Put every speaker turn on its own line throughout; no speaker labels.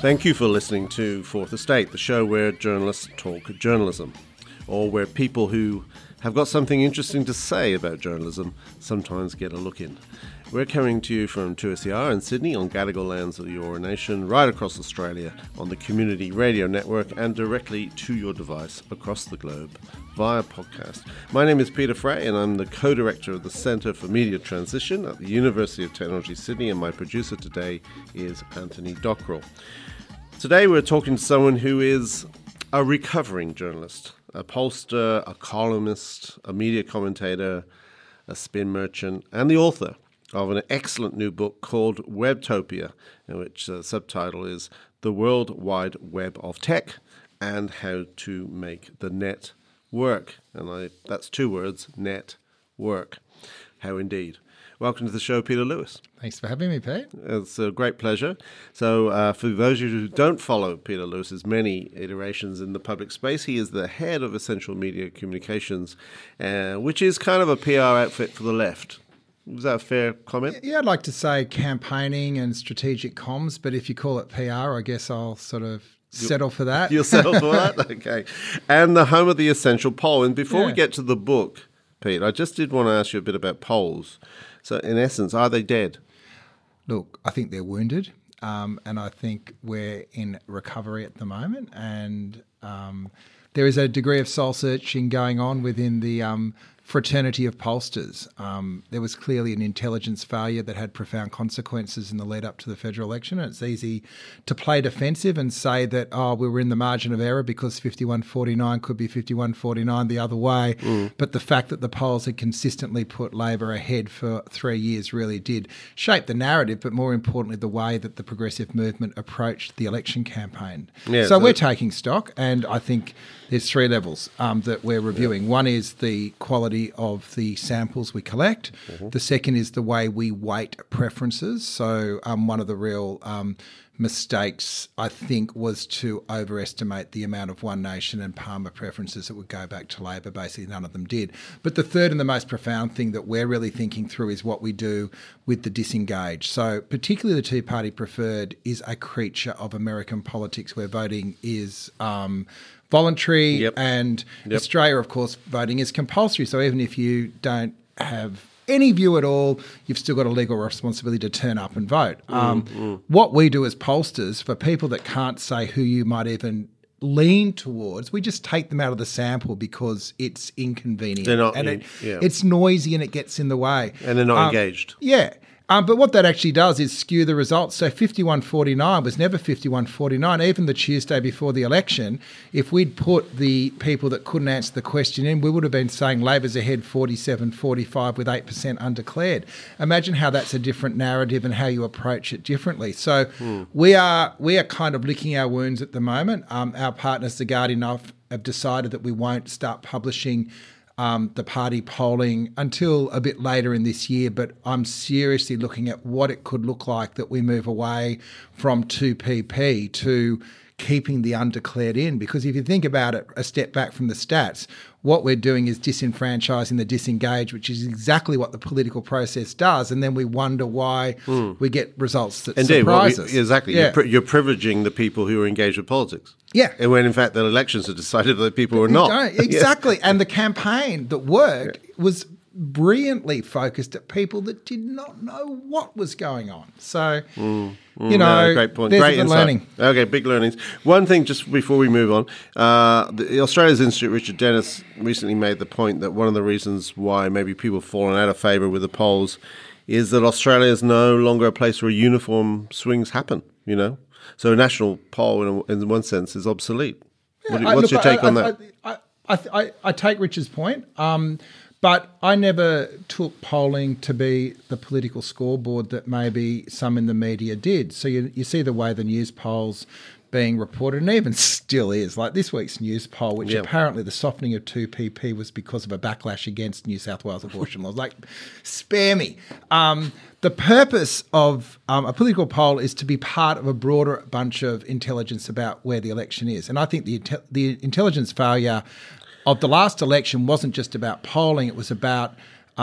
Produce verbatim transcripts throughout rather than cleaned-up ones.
Thank you for listening to Fourth Estate, the show where journalists talk journalism, or where people who have got something interesting to say about journalism sometimes get a look in. We're coming to you from two S E R in Sydney on Gadigal lands of the Eora Nation, right across Australia on the Community Radio Network and directly to your device across the globe via podcast. My name is Peter Fray and I'm the co-director of the Centre for Media Transition at the University of Technology Sydney, and my producer today is Anthony Dockrell. Today we're talking to someone who is a recovering journalist, a pollster, a columnist, a media commentator, a spin merchant, and the author of an excellent new book called Webtopia, in which the subtitle is The World Wide Web of Tech and How to Make the Net Work. And I, that's two words, net work. How indeed. Welcome to the show, Peter Lewis.
Thanks for having me, Pete.
It's a great pleasure. So uh, for those of you who don't follow Peter Lewis's many iterations in the public space, he is the head of Essential Media Communications, uh, which is kind of a P R outfit for the left. Was that a fair comment?
Yeah, I'd like to say campaigning and strategic comms, but if you call it P R, I guess I'll sort of settle for that.
You'll settle for that? Okay. And the home of the Essential Poll. And before
Yeah.
we get to the book, Pete, I just did want to ask you a bit about polls. So in essence, are they dead?
Look, I think they're wounded, um, and I think we're in recovery at the moment, and um, there is a degree of soul-searching going on within the um, fraternity of pollsters. Um, there was clearly an intelligence failure that had profound consequences in the lead up to the federal election, and it's easy to play defensive and say that, oh, we were in the margin of error because fifty-one forty-nine could be fifty-one forty-nine the other way. Mm. But the fact that the polls had consistently put Labor ahead for three years really did shape the narrative, but more importantly, the way that the progressive movement approached the election campaign. Yeah, so, so we're taking stock, and I think there's three levels um, that we're reviewing. Yeah. One is the quality of the samples we collect. Mm-hmm. The second is the way we weight preferences. So um, one of the real um, mistakes, I think, was to overestimate the amount of One Nation and Palmer preferences that would go back to Labor. Basically, none of them did. But the third and the most profound thing that we're really thinking through is what we do with the disengaged. So particularly the Tea Party preferred is a creature of American politics where voting is Um, voluntary, yep. and yep. Australia, of course, voting is compulsory. So even if you don't have any view at all, you've still got a legal responsibility to turn up and vote. Mm, um, mm. What we do as pollsters, for people that can't say who you might even lean towards, we just take them out of the sample because it's inconvenient.
They're not,
and
in,
it,
yeah.
it's noisy and it gets in the way.
And they're not
um,
engaged.
Yeah. Um, but what that actually does is skew the results. So fifty-one forty-nine was never fifty-one forty-nine. Even the Tuesday before the election, if we'd put the people that couldn't answer the question in, we would have been saying Labor's ahead forty-seven forty-five with eight percent undeclared. Imagine how that's a different narrative and how you approach it differently. So hmm. we are we are kind of licking our wounds at the moment. Um, our partners, The Guardian, have, have decided that we won't start publishing Um, the party polling until a bit later in this year, but I'm seriously looking at what it could look like that we move away from two P P to keeping the undeclared in. Because if you think about it, a step back from the stats, what we're doing is disenfranchising the disengaged, which is exactly what the political process does. And then we wonder why mm. we get results that
Indeed,
surprise
well,
us.
Exactly.
Yeah.
You're, pri- you're priviléging the people who are engaged with politics.
Yeah.
And when, in fact, the elections have decided that people were not.
Exactly.
Yeah.
And the campaign that worked yeah. was brilliantly focused at people that did not know what was going on. So, mm, mm, you know,
no, great point.
There's
Great
the
insight.
learning.
Okay, big learnings. One thing just before we move on, uh, the Australia's Institute, Richard Dennis, recently made the point that one of the reasons why maybe people have fallen out of favour with the polls is that Australia is no longer a place where uniform swings happen, you know? So a national poll, in, in one sense, is obsolete.
Yeah,
what do,
I,
what's
look,
your take
I,
on
I,
that?
I, I, I, I take Richard's point, um, but I never took polling to be the political scoreboard that maybe some in the media did. So you, you see the way the news polls being reported, and even still is, like this week's news poll, which
yeah.
apparently the softening of two P P was because of a backlash against New South Wales abortion laws. Like, spare me. Um, the purpose of um, a political poll is to be part of a broader bunch of intelligence about where the election is. And I think the the intelligence failure of the last election wasn't just about polling, it was about um,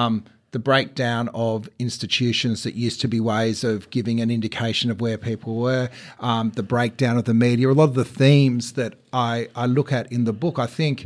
the breakdown of institutions that used to be ways of giving an indication of where people were, um, the breakdown of the media, a lot of the themes that I, I look at in the book. I think,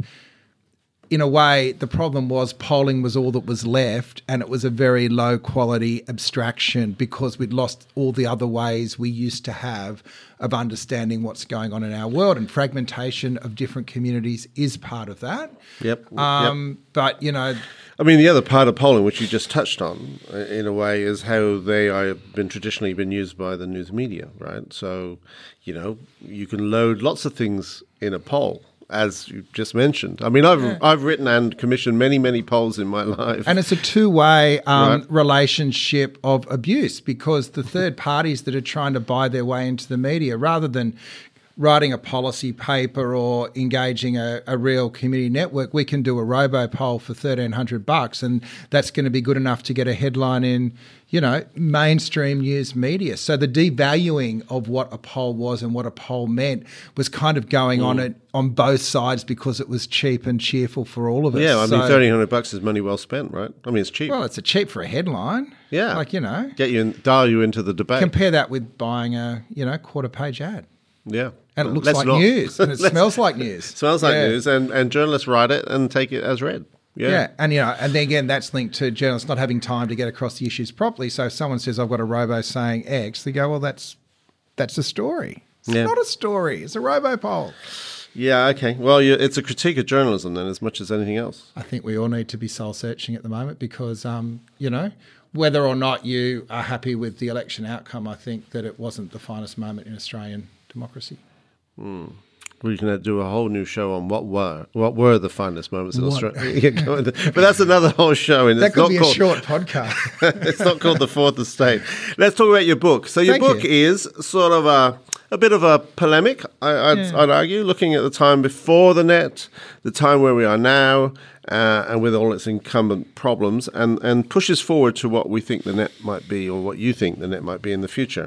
in a way, the problem was polling was all that was left, and it was a very low quality abstraction because we'd lost all the other ways we used to have of understanding what's going on in our world, and fragmentation of different communities is part of that.
Yep.
Um,
yep.
But, you know...
I mean, the other part of polling, which you just touched on, in a way, is how they have been traditionally been used by the news media, right? So, you know, you can load lots of things in a poll, as you just mentioned. I mean, I've yeah. I've written and commissioned many, many polls in my life.
And it's a two-way um,
right.
relationship of abuse, because the third parties that are trying to buy their way into the media, rather than writing a policy paper or engaging a, a real community network, we can do a robo poll for thirteen hundred bucks, and that's going to be good enough to get a headline in, you know, mainstream news media. So the devaluing of what a poll was and what a poll meant was kind of going mm. on it on both sides because it was cheap and cheerful for all of us.
Yeah, I
so,
mean, thirteen hundred bucks is money well spent, right? I mean, it's cheap.
Well, it's a cheap for a headline.
Yeah.
Like, you know.
Get you in, dial you into the debate.
Compare that with buying a, you know, quarter page ad.
Yeah.
And it looks
Let's
like
not.
news, and it smells like news.
Smells like
yeah.
news, and, and journalists write it and take it as read. Yeah.
yeah, and you know, and then again, that's linked to journalists not having time to get across the issues properly. So if someone says, "I've got a robo saying X," they go, "Well, that's that's a story. It's
yeah.
not a story. It's a robo poll."
Yeah. Okay. Well, you, it's a critique of journalism then, as much as anything else.
I think we all need to be soul searching at the moment because, um, you know, whether or not you are happy with the election outcome, I think that it wasn't the finest moment in Australian democracy.
Hmm. We can do a whole new show on what were what were the finest moments in what? Australia. But that's another whole show. And
that
it's
could
not
be
called,
a short podcast.
It's not called The Fourth Estate. Let's talk about your book. So your
Thank
book
you.
is sort of a, a bit of a polemic, I, I'd,
yeah.
I'd argue, looking at the time before the net, the time where we are now, uh, and with all its incumbent problems, and, and pushes forward to what we think the net might be, or what you think the net might be in the future.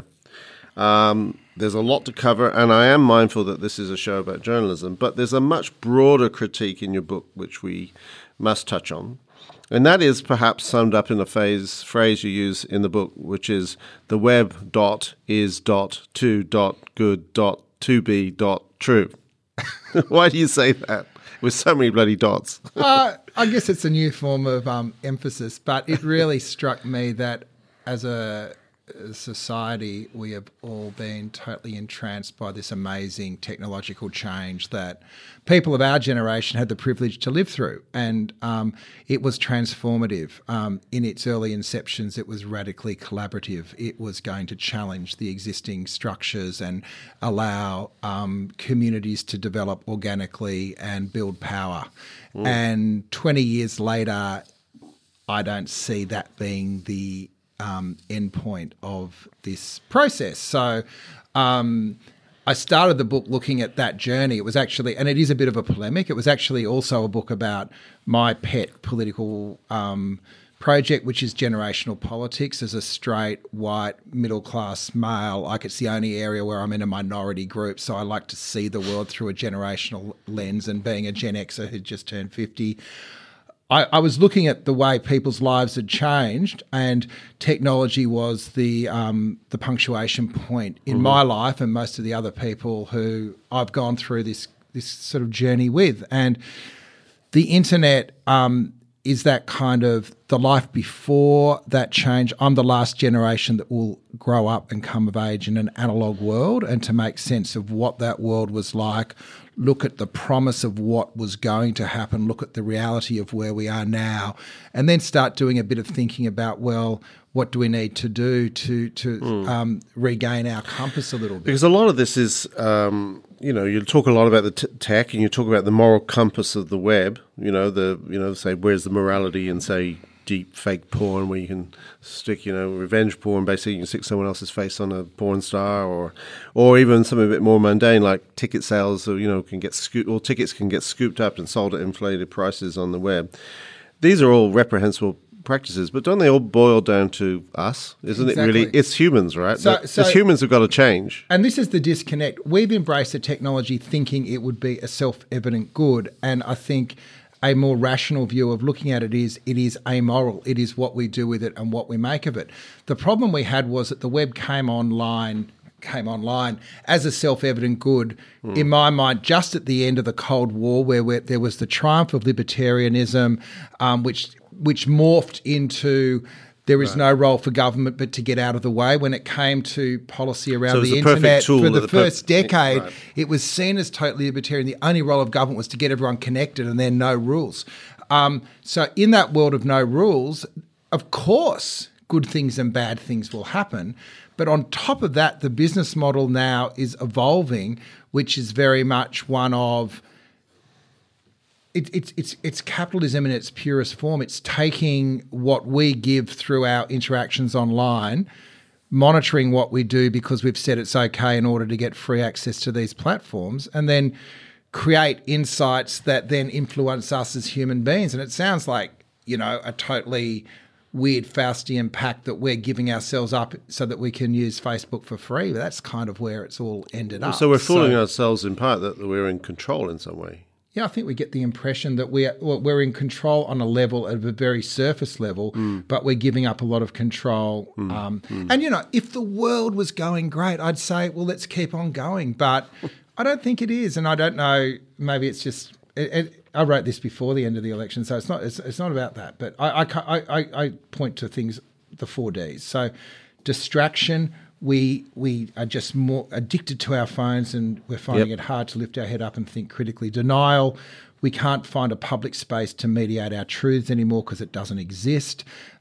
Um, there's a lot to cover, and I am mindful that this is a show about journalism, but there's a much broader critique in your book which we must touch on. And that is perhaps summed up in a phase, phrase you use in the book, which is the web dot is dot to dot good dot to be dot true. Why do you say that with so many bloody dots?
uh, I guess it's a new form of um, emphasis, but it really struck me that as a society, we have all been totally entranced by this amazing technological change that people of our generation had the privilege to live through. And um, it was transformative. Um, in its early inceptions, it was radically collaborative. It was going to challenge the existing structures and allow um, communities to develop organically and build power. Mm. And twenty years later, I don't see that being the Um, end point of this process. So um, I started the book looking at that journey. It was actually, and it is a bit of a polemic, it was actually also a book about my pet political um, project, which is generational politics. As a straight, white, middle-class male, like it's the only area where I'm in a minority group, so I like to see the world through a generational lens, and being a Gen Xer who just turned fifty, I, I was looking at the way people's lives had changed, and technology was the um, the punctuation point in mm-hmm. my life and most of the other people who I've gone through this this sort of journey with. And the internet um, is that kind of the life before that change. I'm the last generation that will grow up and come of age in an analog world, and to make sense of what that world was like, look at the promise of what was going to happen, look at the reality of where we are now, and then start doing a bit of thinking about, well, what do we need to do to to mm. um, regain our compass a little bit?
Because a lot of this is, um, you know, you talk a lot about the t- tech, and you talk about the moral compass of the web. You know, the you know, say where's the morality in, say, deep fake porn, where you can stick, you know, revenge porn. Basically, you can stick someone else's face on a porn star, or, or even something a bit more mundane like ticket sales. So, you know, can get scooped, or tickets can get scooped up and sold at inflated prices on the web. These are all reprehensible practices, but don't they all boil down to us? Isn't exactly. it really? It's humans, right? So, so, as humans have got to change.
And this is the disconnect. We've embraced the technology thinking it would be a self-evident good, and I think a more rational view of looking at it is it is amoral. It is what we do with it and what we make of it. The problem we had was that the web came online came online as a self-evident good, mm. in my mind, just at the end of the Cold War, where, where there was the triumph of libertarianism, um, which which morphed into there is right. no role for government but to get out of the way. When it came to policy around
so
the,
the
internet,
tool
for the,
the
first
per-
decade,
right.
it was seen as totally libertarian. The only role of government was to get everyone connected and then no rules. Um, so in that world of no rules, of course, good things and bad things will happen. But on top of that, the business model now is evolving, which is very much one of it, it's it's it's capitalism in its purest form. It's taking what we give through our interactions online, monitoring what we do because we've said it's okay in order to get free access to these platforms, and then create insights that then influence us as human beings. And it sounds like, you know, a totally weird Faustian pact that we're giving ourselves up so that we can use Facebook for free. But that's kind of where it's all ended up.
So we're fooling
so,
ourselves in part that we're in control in some way.
Yeah, I think we get the impression that we're, well, we're in control on a level, at a very surface level, mm. but we're giving up a lot of control. Mm. Um, mm. And, you know, if the world was going great, I'd say, well, let's keep on going. But I don't think it is. And I don't know, maybe it's just... It, it, I wrote this before the end of the election, so it's not it's, it's not about that. But I, I, I, I point to things, the four Ds. So distraction, we we are just more addicted to our phones and we're finding yep. it hard to lift our head up and think critically. Denial, we can't find a public space to mediate our truths anymore because it doesn't exist.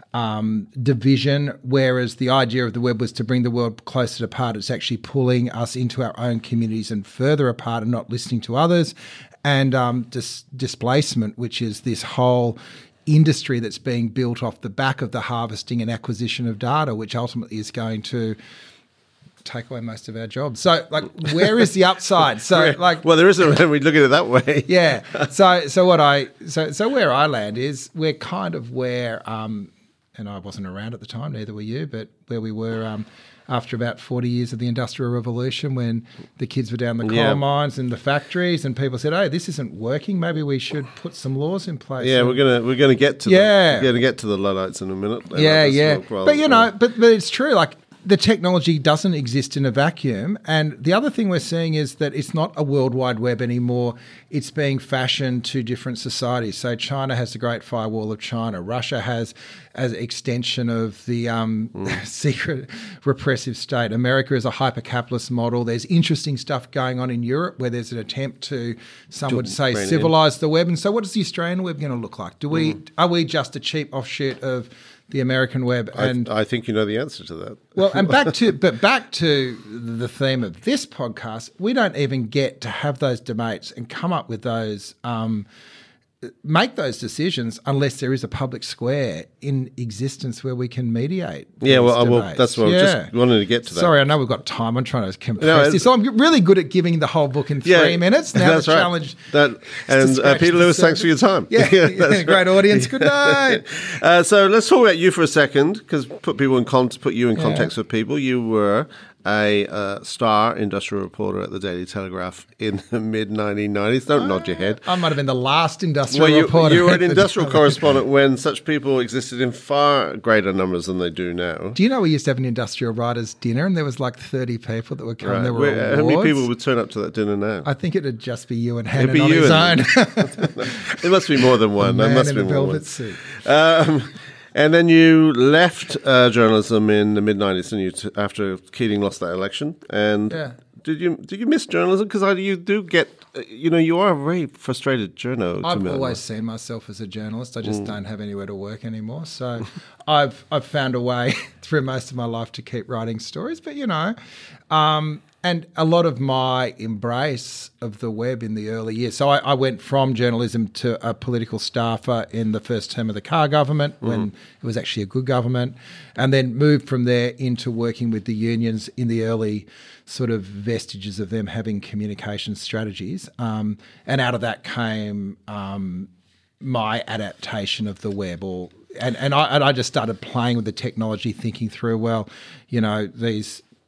Um, division, whereas the idea of the web was to bring the world closer apart, it's actually pulling us into our own communities and further apart and not listening to others. And um, dis- displacement, which is this whole industry that's being built off the back of the harvesting and acquisition of data, which ultimately is going to take away most of our jobs. So, like, where is the upside? So, like,
well, there isn't when we look at it that way.
yeah. So, so what I so so where I land is we're kind of where, um, and I wasn't around at the time, neither were you, but where we were. Um, after about forty years of the Industrial Revolution, when the kids were down the coal yeah. mines and the factories and people said, hey, this isn't working, maybe we should put some laws in place.
Yeah,
and
we're gonna we're gonna get to
yeah.
the, we're gonna get to the Luddites in a minute.
Yeah, yeah. But you know, but, but it's true, like the technology doesn't exist in a vacuum. And the other thing we're seeing is that it's not a World Wide Web anymore. It's being fashioned to different societies. So China has the Great Firewall of China. Russia has as an extension of the um, mm. secret repressive state. America is a hyper-capitalist model. There's interesting stuff going on in Europe where there's an attempt to, some to would say, civilise the web. And so what is the Australian web going to look like? Do we mm. Are we just a cheap offshoot of the American web? And
I, I think you know the answer to that.
Well, and back to but back to the theme of this podcast, we don't even get to have those debates and come up with those, um, make those decisions unless there is a public square in existence where we can mediate.
Yeah, well, well, that's what yeah. I just wanted to get to that.
Sorry, I know we've got time. I'm trying to compress no, this. So I'm really good at giving the whole book in three yeah, minutes. Now
that's
the
right.
challenge
that, And uh, Peter Lewis, thanks for your time.
Yeah, yeah, yeah
that's
great right. audience. Good night.
uh, so let's talk about you for a second, because put people in con- put you in context yeah. with people. You were a uh, star industrial reporter at the Daily Telegraph in the mid nineteen nineties. Don't uh, nod your head.
I might have been the last industrial
well, you,
reporter.
You were an industrial correspondent when such people existed in far greater numbers than they do now.
Do you know we used to have an industrial writers' dinner and there was like thirty people that would come. Right. There were
Where,
awards.
How many people would turn up to that dinner now?
I think it'd just be you and Hannon on his own.
There must be more than one.
A man
there must
in
be
a
more
velvet
one.
suit.
Um, And then you left uh, journalism in the mid nineties, and you t- after Keating lost that election. And
yeah.
did you did you miss journalism? Because you do get, uh, you know, you are a very frustrated journo.
I've
to
always seen myself as a journalist. I just mm. don't have anywhere to work anymore. So I've I've found a way through most of my life to keep writing stories. But you know. Um, And a lot of my embrace of the web in the early years. So I, I went from journalism to a political staffer in the first term of the Carr government mm. when it was actually a good government, and then moved from there into working with the unions in the early sort of vestiges of them having communication strategies. Um, and out of that came um, my adaptation of the web or and, and, I, and I just started playing with the technology, thinking through, well, you know, these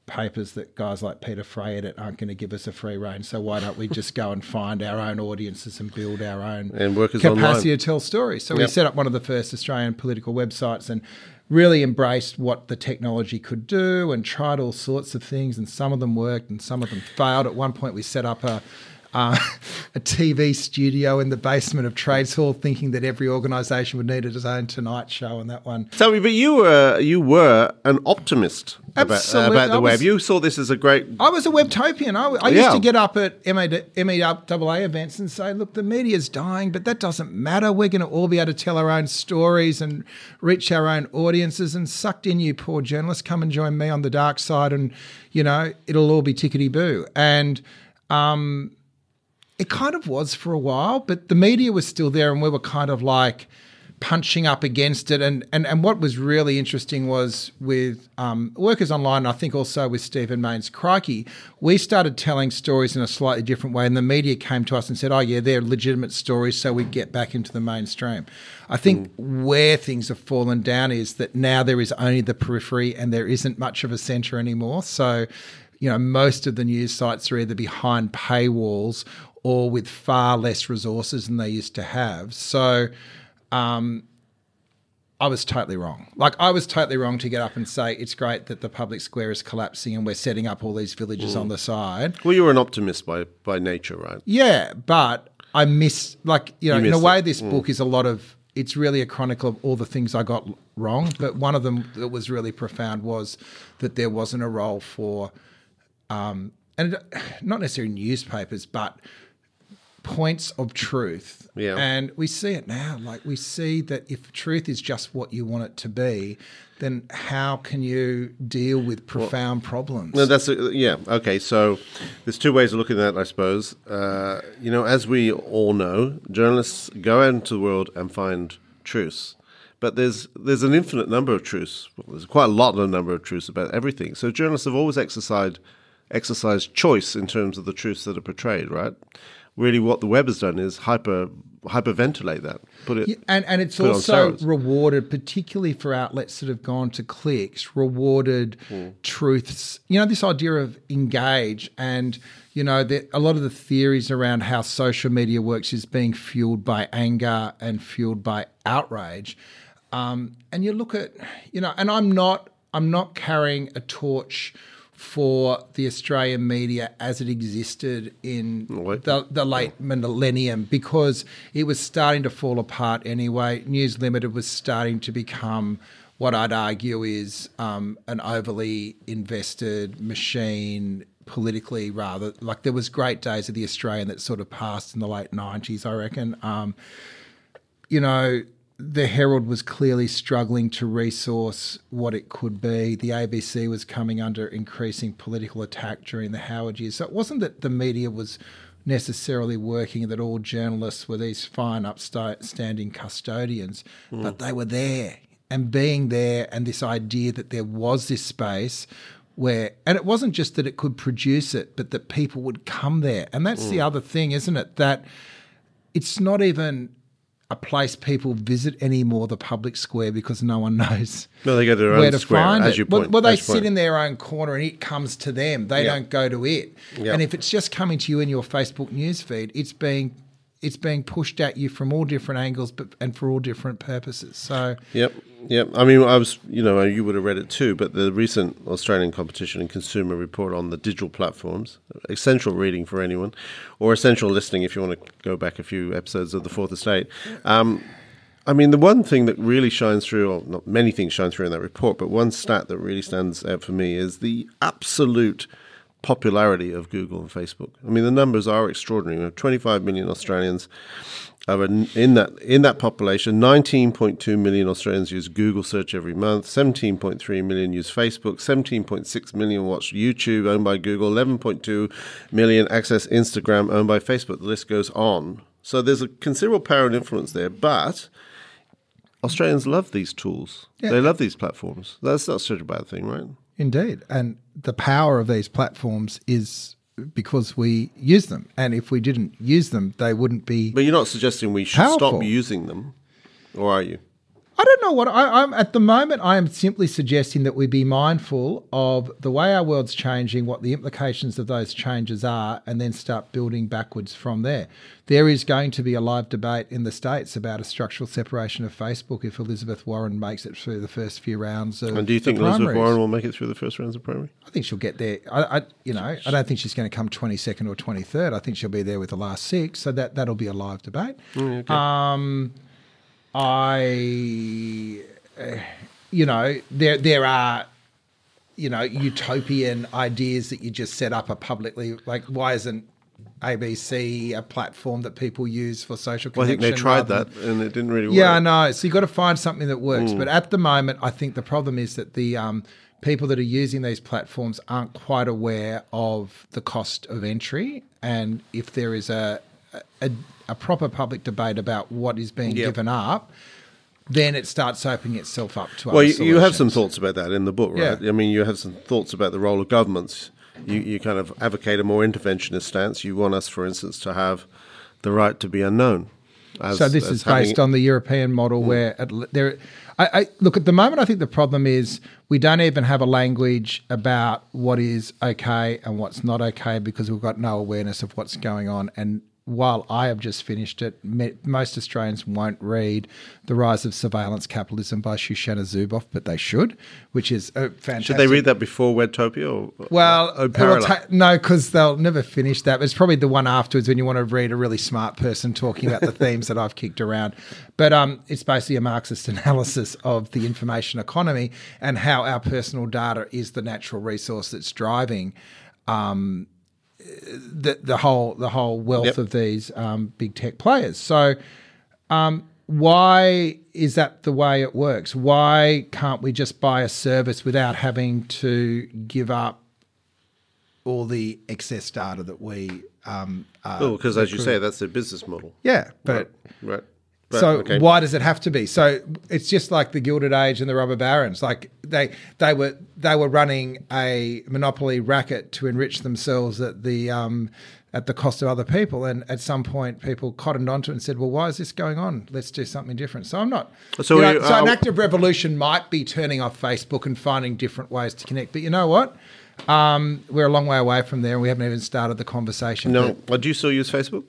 papers that guys like Peter Fray edit aren't going to give us a free rein. So why don't we just go and find our own audiences and build our own
and workers
capacity
online.
to tell stories? So
yep.
we set up one of the first Australian political websites and really embraced what the technology could do and tried all sorts of things, and some of them worked and some of them failed. At one point we set up a Uh, a T V studio in the basement of Trades Hall, thinking that every organisation would need its own Tonight Show, and that one.
Tell me, but you were you were an optimist about, uh, about the
I
web.
was,
you saw this as a great.
I was a webtopian. I, I
yeah.
used to get up at M E A A events and say, "Look, the media's dying, but that doesn't matter. We're going to all be able to tell our own stories and reach our own audiences." And sucked in, you poor journalists, come and join me on the dark side, and you know it'll all be tickety boo. And um. It kind of was for a while, but the media was still there and we were kind of like punching up against it. And and, and what was really interesting was with um, Workers Online, I think also with Stephen Mayne's Crikey, we started telling stories in a slightly different way, and the media came to us and said, oh, yeah, they're legitimate stories, so we get back into the mainstream. I think mm. where things have fallen down is that now there is only the periphery and there isn't much of a centre anymore. So, you know, most of the news sites are either behind paywalls or with far less resources than they used to have. So um, I was totally wrong. Like, I was totally wrong to get up and say it's great that the public square is collapsing and we're setting up all these villages mm. on the side.
Well, you were an optimist by, by nature, right?
Yeah, but I miss, like, you know,
you
in a way
it.
this
mm.
book is a lot of, it's really a chronicle of all the things I got wrong, but one of them that was really profound was that there wasn't a role for, um, and not necessarily newspapers, but points of truth.
Yeah.
And we see it now. Like, we see that if truth is just what you want it to be, then how can you deal with profound well, problems?
No, that's a, yeah. Okay, so there's two ways of looking at that, I suppose. Uh, you know, as we all know, journalists go out into the world and find truths. But there's there's an infinite number of truths. Well, there's quite a lot of number of truths about everything. So journalists have always exercised exercised choice in terms of the truths that are portrayed, right? Really, what the web has done is hyper hyperventilate that. Put it,
yeah, and and it's
put
also
it
rewarded, particularly for outlets that have gone to clicks, rewarded mm. truths. You know, this idea of engage, and you know, the, a lot of the theories around how social media works is being fueled by anger and fueled by outrage. Um, and you look at, you know, and I'm not I'm not carrying a torch for the Australian media as it existed in the, the late millennium, because it was starting to fall apart anyway. News Limited was starting to become what I'd argue is um, an overly invested machine politically, rather. Like, there was great days of the Australian that sort of passed in the late nineties, I reckon. Um, you know, the Herald was clearly struggling to resource what it could be. The A B C was coming under increasing political attack during the Howard years. So it wasn't that the media was necessarily working, that all journalists were these fine, upstanding custodians, mm. but they were there. And being there, and this idea that there was this space where, and it wasn't just that it could produce it, but that people would come there. And that's mm. the other thing, isn't it? That it's not even a place people visit anymore, the public square, because no one knows
no, they go to their
where
own
to
square,
find
as
it.
you point.
Well, well they
as
sit
point.
in their own corner and it comes to them. They
yep.
don't go to it.
Yep.
And if it's just coming to you in your Facebook newsfeed, it's being it's being pushed at you from all different angles, but and for all different purposes. So
yep, yep. I mean, I was, you know, you would have read it too, but the recent Australian Competition and Consumer Report on the digital platforms, essential reading for anyone, or essential listening if you want to go back a few episodes of The Fourth Estate. Um, I mean, the one thing that really shines through, or not many things shine through in that report, but one stat that really stands out for me is the absolute popularity of Google and Facebook. I mean, the numbers are extraordinary. We have twenty-five million Australians. In that in that population, nineteen point two million Australians use Google search every month, seventeen point three million use Facebook, seventeen point six million watch YouTube, owned by Google, eleven point two million access Instagram, owned by Facebook. The list goes on. So there's a considerable power and influence there, but Australians love these tools. Yeah. They love these platforms. That's not such a bad thing, right?
Indeed. And the power of these platforms is because we use them. And if we didn't use them, they wouldn't be
But you're not suggesting we should
powerful.
Stop using them, or are you?
I don't know what I, I'm at the moment. I am simply suggesting that we be mindful of the way our world's changing, what the implications of those changes are, and then start building backwards from there. There is going to be a live debate in the States about a structural separation of Facebook if Elizabeth Warren makes it through the first few rounds of
And do you think Elizabeth Warren will make it through the first rounds of primary?
I think she'll get there. I, I, you know, I don't think she's going to come twenty-second or twenty-third. I think she'll be there with the last six. So that that'll be a live debate.
Mm, okay.
Um. I, you know, there there are, you know, utopian ideas that you just set up a publicly, like why isn't A B C a platform that people use for social connection?
Well, I think they tried
rather
that
than,
and it didn't really work.
Yeah, I know. So you've got to find something that works.
Mm.
But at the moment, I think the problem is that the um, people that are using these platforms aren't quite aware of the cost of entry. And if there is a, a, a proper public debate about what is being
Yep.
given up, then it starts opening itself up to
Well,
other
you, you have some
solutions.
thoughts about that in the book, right?
Yeah.
I mean, you have some thoughts about the role of governments. You, you kind of advocate a more interventionist stance. You want us, for instance, to have the right to be unknown. As,
So this
as
is
having-
based on the European model where at, there. I, I look at the moment. I think the problem is we don't even have a language about what is okay and what's not okay because we've got no awareness of what's going on. And while I have just finished it, me, most Australians won't read The Rise of Surveillance Capitalism by Shoshana Zuboff, but they should, which is a fantastic.
Should they read that before Webtopia? Or,
Well,
or
it will
parallel?
ta- no, because they'll never finish that. But it's probably the one afterwards when you want to read a really smart person talking about the themes that I've kicked around. But um, it's basically a Marxist analysis of the information economy and how our personal data is the natural resource that's driving um, the the whole the whole wealth
Yep.
of these um, big tech players. So. Um, why is that the way it works? Why can't we just buy a service without having to give up all the excess data that we um uh,
Oh, because as you
accrue?
say, that's their business model.
Yeah, but
Right. right. But,
so
okay.
why does it have to be? So it's just like the Gilded Age and the Robber Barons. Like they they were they were running a monopoly racket to enrich themselves at the um, at the cost of other people. And at some point, people cottoned onto it and said, "Well, why is this going on? Let's do something different." So I'm not.
So
you know,
you-
so an
uh,
active revolution might be turning off Facebook and finding different ways to connect. But you know what? Um, we're a long way away from there, and we haven't even started the conversation.
No.
But
Well, do you still use Facebook?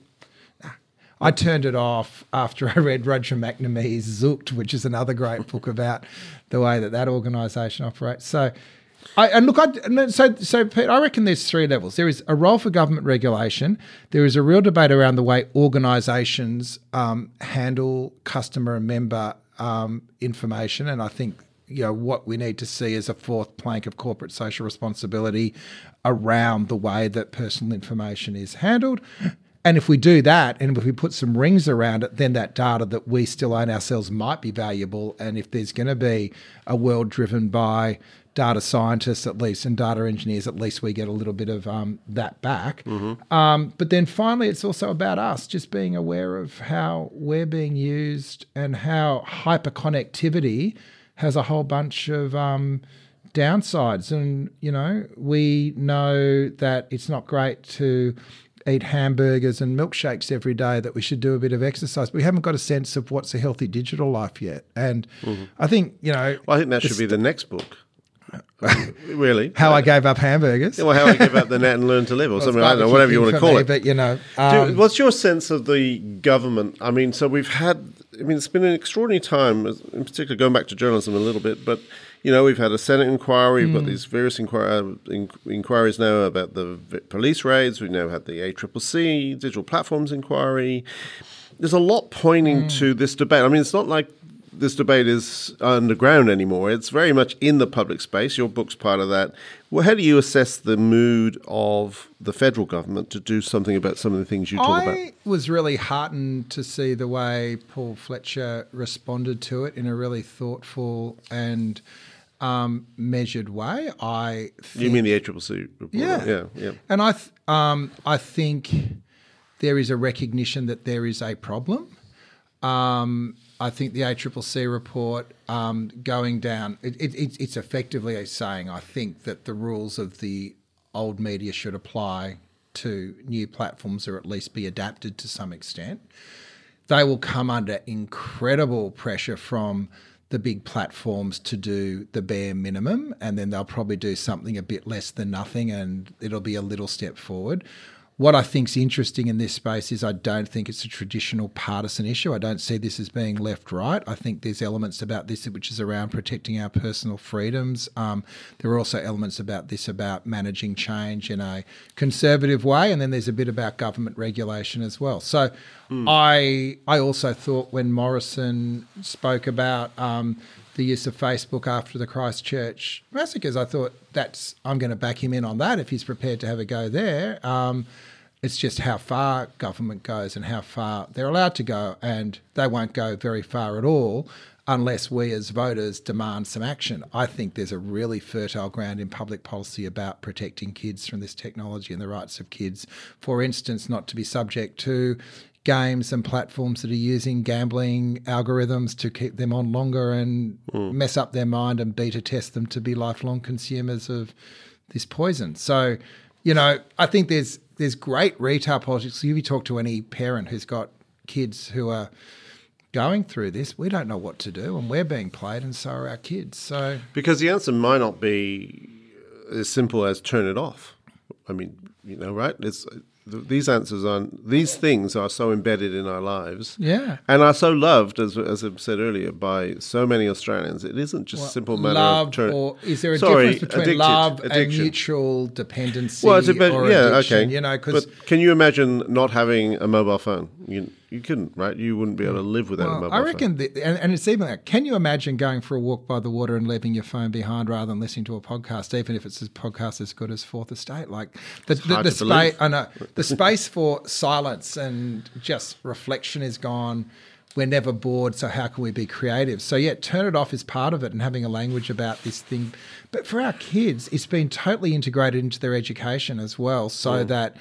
I turned it off after I read Roger McNamee's Zooked, which is another great book about the way that that organisation operates. So, I, and look, I, so so Pete, I reckon there's three levels. There is a role for government regulation. There is a real debate around the way organisations um, handle customer and member um, information, and I think you know what we need to see is a fourth plank of corporate social responsibility around the way that personal information is handled. And if we do that, and if we put some rings around it, then that data that we still own ourselves might be valuable. And if there's going to be a world driven by data scientists, at least, and data engineers, at least we get a little bit of um, that back. Mm-hmm. Um, but then finally, it's also about us just being aware of how we're being used and how hyperconnectivity has a whole bunch of um, downsides. And, you know, we know that it's not great to eat hamburgers and milkshakes every day, that we should do a bit of exercise. But we haven't got a sense of what's a healthy digital life yet. And mm-hmm. I think, you know...
Well, I think that should be the next book. Really?
How I gave up hamburgers.
Yeah, well, how I give up the net and learn to live, or
Well,
something,
it's
I don't know,
barbecue
whatever you
thing
want to
for
call
me,
it.
But, you know...
Do,
Um,
what's your sense of the government? I mean, so we've had, I mean, it's been an extraordinary time, in particular going back to journalism a little bit, but, you know, we've had a Senate inquiry, we've got these various inquir- in- inquiries now about the v- police raids, we've now had the A C C C, Digital Platforms Inquiry. There's a lot pointing
Mm.
to this debate. I mean, it's not like this debate is underground anymore. It's very much in the public space. Your book's part of that. Well, how do you assess the mood of the federal government to do something about some of the things you talk
I
about?
was really heartened to see the way Paul Fletcher responded to it in a really thoughtful and um, measured way. I think,
You mean the A C C C report?
Yeah.
yeah, yeah.
And I, th- um, I think there is a recognition that there is a problem. Um, I think the A C C C report um, going down, it, it, it's- it's effectively saying, I think, that the rules of the old media should apply to new platforms, or at least be adapted to some extent. They will come under incredible pressure from the big platforms to do the bare minimum, and then they'll probably do something a bit less than nothing, and it'll be a little step forward. What I think's interesting in this space is I don't think it's a traditional partisan issue. I don't see this as being left-right. I think there's elements about this which is around protecting our personal freedoms. Um, there are also elements about this about managing change in a conservative way, and then there's a bit about government regulation as well. So mm. I I also thought when Morrison spoke about um, the use of Facebook after the Christchurch massacres, I thought that's I'm going to back him in on that if he's prepared to have a go there. Um, It's just how far government goes and how far they're allowed to go, and they won't go very far at all unless we as voters demand some action. I think there's a really fertile ground in public policy about protecting kids from this technology and the rights of kids. For instance, not to be subject to games and platforms that are using gambling algorithms to keep them on longer and mm. mess up their mind and beta test them to be lifelong consumers of this poison. So, you know, I think there's there's great retail politics. If you talk to any parent who's got kids who are going through this, we don't know what to do, and we're being played, and so are our kids. So
because the answer might not be as simple as turn it off. I mean, you know, right? It's these answers are these things are so embedded in our lives,
yeah,
and are so loved, as as I said earlier, by so many Australians. It isn't just
well,
a simple matter
love
of turn.
Or is there a
Sorry,
difference between
addicted,
love
addiction.
and mutual dependency?
Well, it's about,
or
yeah,
addiction,
okay.
You know, because
can you imagine not having a mobile phone? You you couldn't, right? You wouldn't be able to live without
well,
a mobile
I reckon,
phone.
The, and, and it's even like, can you imagine going for a walk by the water and leaving your phone behind rather than listening to a podcast, even if it's a podcast as good as Fourth Estate? Like the
it's
the,
hard
the
to
space,
believe.
I know the space for silence and just reflection is gone. We're never bored, so how can we be creative? So yeah, turn it off is part of it, and having a language about this thing. But for our kids, it's been totally integrated into their education as well, so mm. that.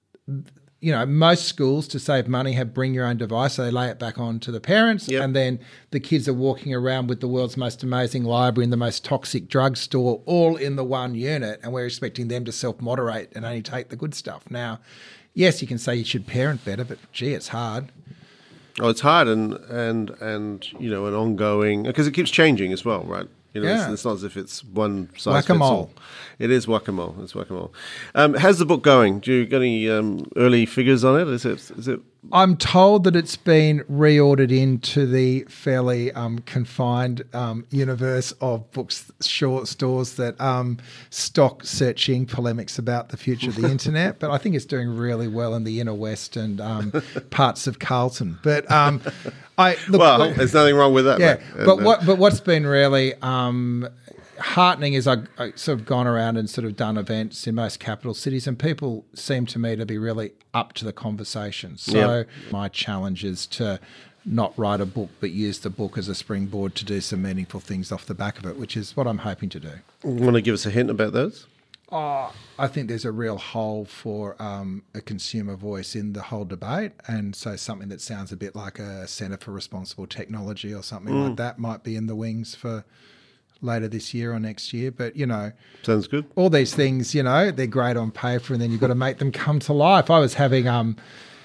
You know, most schools, to save money, have bring your own device, so they lay it back on to the parents,
yep.
and then the kids are walking around with the world's most amazing library and the most toxic drugstore all in the one unit, and we're expecting them to self-moderate and only take the good stuff. Now, yes, you can say you should parent better, but gee, it's hard.
Oh, it's hard and, and, and you know, an ongoing... Because it keeps changing as well, right? You know,
yeah.
it's, it's not as if it's one size
Whack-a-mole.
fits all. It is whack-a-mole. It's whack-a-mole. Um, how's the book going? Do you got any um, early figures on it? Is it? Is it?
I'm told that it's been reordered into the fairly um, confined um, universe of books short stores that um, stock searching polemics about the future of the internet. But I think it's doing really well in the inner west and um, parts of Carlton. But um, I look,
well,
look,
there's nothing wrong with that.
Yeah,
mate.
but
and,
what but what's been really um, heartening is I've, I've sort of gone around and sort of done events in most capital cities, and people seem to me to be really up to the conversation. So
yep.
my challenge is to not write a book, but use the book as a springboard to do some meaningful things off the back of it, which is what I'm hoping to do.
Want to give us a hint about those?
Oh, I think there's a real hole for um, a consumer voice in the whole debate, and so something that sounds a bit like a Centre for Responsible Technology or something mm. like that might be in the wings for later this year or next year. But, you know...
Sounds good.
All these things, you know, they're great on paper, and then you've got to make them come to life. I was having, um,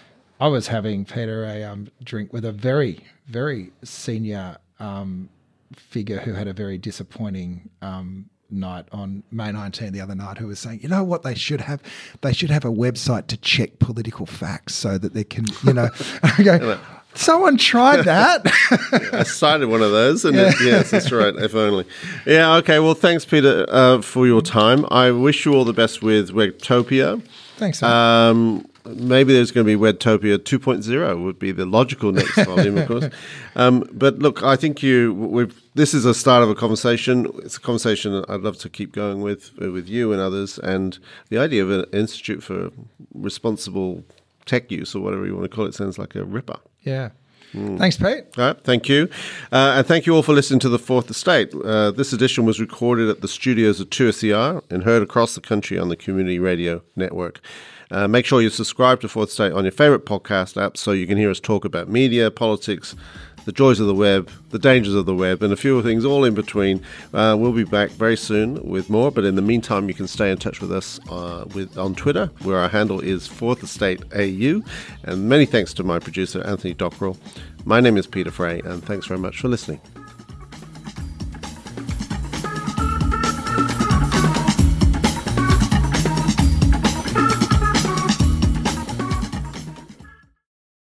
I was having, Peter, a um, drink with a very, very senior um, figure who had a very disappointing... Um, night on May nineteenth the other night, who was saying, you know what they should have? They should have a website to check political facts so that they can, you know, I go, someone tried that.
yeah, I cited one of those, and yeah. it, yes, that's right, if only. Yeah, okay, well, thanks, Peter, uh, for your time. I wish you all the best with Webtopia.
Thanks,
man. Um, maybe there's going to be Webtopia two point oh would be the logical next volume, of course. Um, but look, I think you. We've, this is a start of a conversation. It's a conversation I'd love to keep going with with you and others. And the idea of an Institute for Responsible Tech Use, or whatever you want to call it, sounds like a ripper.
Yeah. Mm. Thanks, Pete.
All right, thank you. Uh, and thank you all for listening to The Fourth Estate. Uh, this edition was recorded at the studios of two S E R and heard across the country on the Community Radio Network. Uh, make sure you subscribe to Fourth Estate on your favourite podcast app so you can hear us talk about media, politics, the joys of the web, the dangers of the web, and a few things all in between. Uh, we'll be back very soon with more, but in the meantime, you can stay in touch with us uh, with on Twitter, where our handle is Fourth Estate A U. And many thanks to my producer, Anthony Dockrell. My name is Peter Fray, and thanks very much for listening.